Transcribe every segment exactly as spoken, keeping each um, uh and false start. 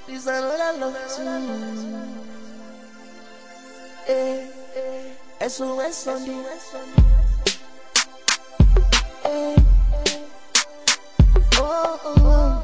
This another love too. Eh, S O S Sunday. Eh, oh, oh, oh.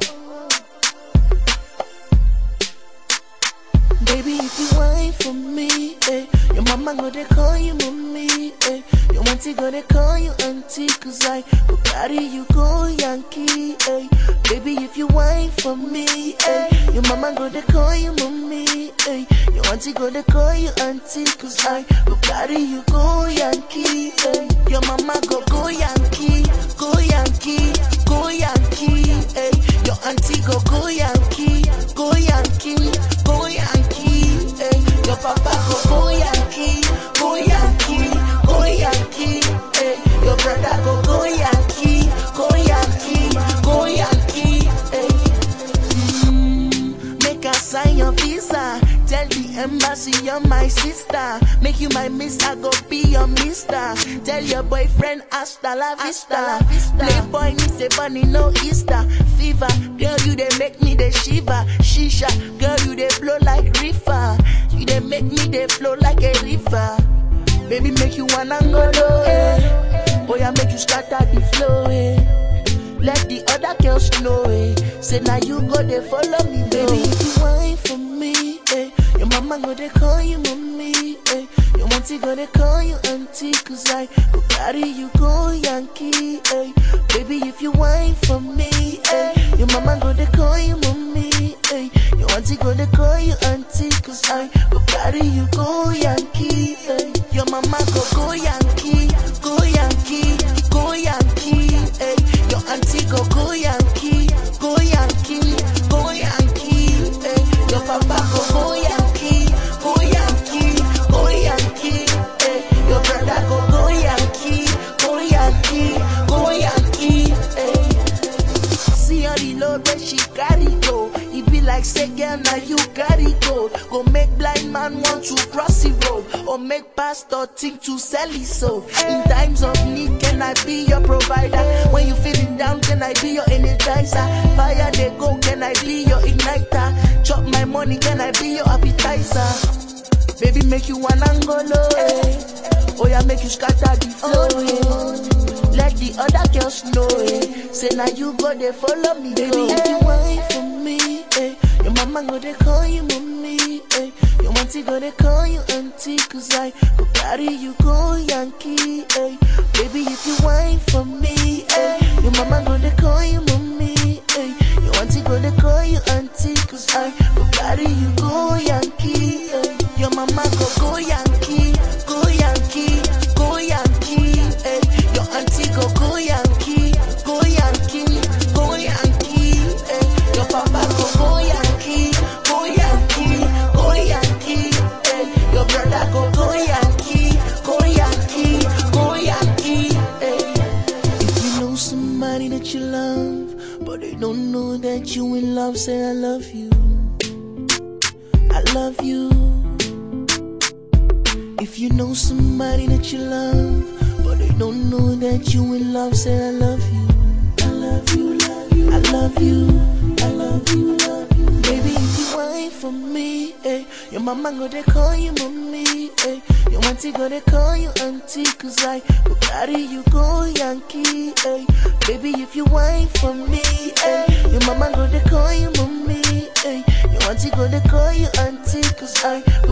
Baby, if you whine for me, eh, your mama gonna call you mommy, eh, your auntie gonna call you auntie, cause I go carry you go Yankee, eh. Baby, if you whine for me, eh, your mama gonna call you mommy, eh, your auntie gonna call you auntie, cause I go carry you go Yankee, eh. Your mama go go Yankee, go Yankee, go Yankee, eh. Your auntie go go Yankee, go Yankee, go Yankee, eh. Your papa go go Yankee, go Yankee, go Yankee, eh. Your brother go go Yankee, go Yankee, go Yankee, eh. Mm, make her sign your visa. Tell the embassy you're my sister. Make you my miss, I go be your mister. Tell your boyfriend hasta la vista. Playboy needs a bunny, no Easter. Fever, girl you they make me the shiver. Shisha, girl you they blow like river. You they make me they flow like a river. Baby make you wanna go low, eh. Boy I make you scatter the flow, eh. Let the other girls know, eh. Say now you go they follow me, baby. If you whine for me, eh. Your mama gonna call you mommy, eh. Your auntie gonna call you auntie, cause I go carry you go Yankee, eh. Baby, if you whine for me, eh. Your mama gonna call you mommy, eh. Your auntie gonna call you auntie, cause I go carry you go Yankee, eh. Your mama go go Yankee, go Yankee, go Yankee, eh. Your auntie go go Yankee, go Yankee, go Yankee, eh. Your papa go go Yankee, go Yankee, go Yankee, eh. Your brother go go Yankee, go Yankee, go Yankee, eh. See all the load where she carry go. It be like say girl now you carry go. Go make blind man want to cross the road, or make pastor think to sell his soul. In times of need can I be your provider? When you feeling down can I be your energizer? Fire they go can I be your igniter? Chop my money can I be your appetizer? Baby make you one angolo, eh. Oh yeah make you scatter the flow, eh. Let the other girls know, eh. Say now you go they follow me, baby. If you whine for me, eh. Your mama go they call you mommy, eh. Your auntie go they call you auntie, cause I go carry you go Yankee, eh. Baby if you whine for me, eh. Your mama go they call you mommy, eh. Your auntie go they call you auntie, cause I go carry you go Yankee, eh. Your mama go go Yankee, go Yankee, go Yankee, eh. Your auntie go go Yankee, go Yankee, go Yankee, eh. Your papa go go Yankee, go Yankee, go Yankee, eh. Your brother go go Yankee, go Yankee, go Yankee, eh. If you know somebody that you love, but they don't know that you in love, say I love you, I love you. If you know somebody that you love, but they don't know that you in love, say I love you, I love you, love you, I love you, I love you, love you. Baby, if you whine for me, eh. Your mama gonna call you mommy, eh. Your auntie gonna call you auntie, cause I go carry you go Yankee, eh. Baby, if you whine for me, eh. Your mama gonna call you mommy, eh. Your auntie gonna call you auntie, cause I go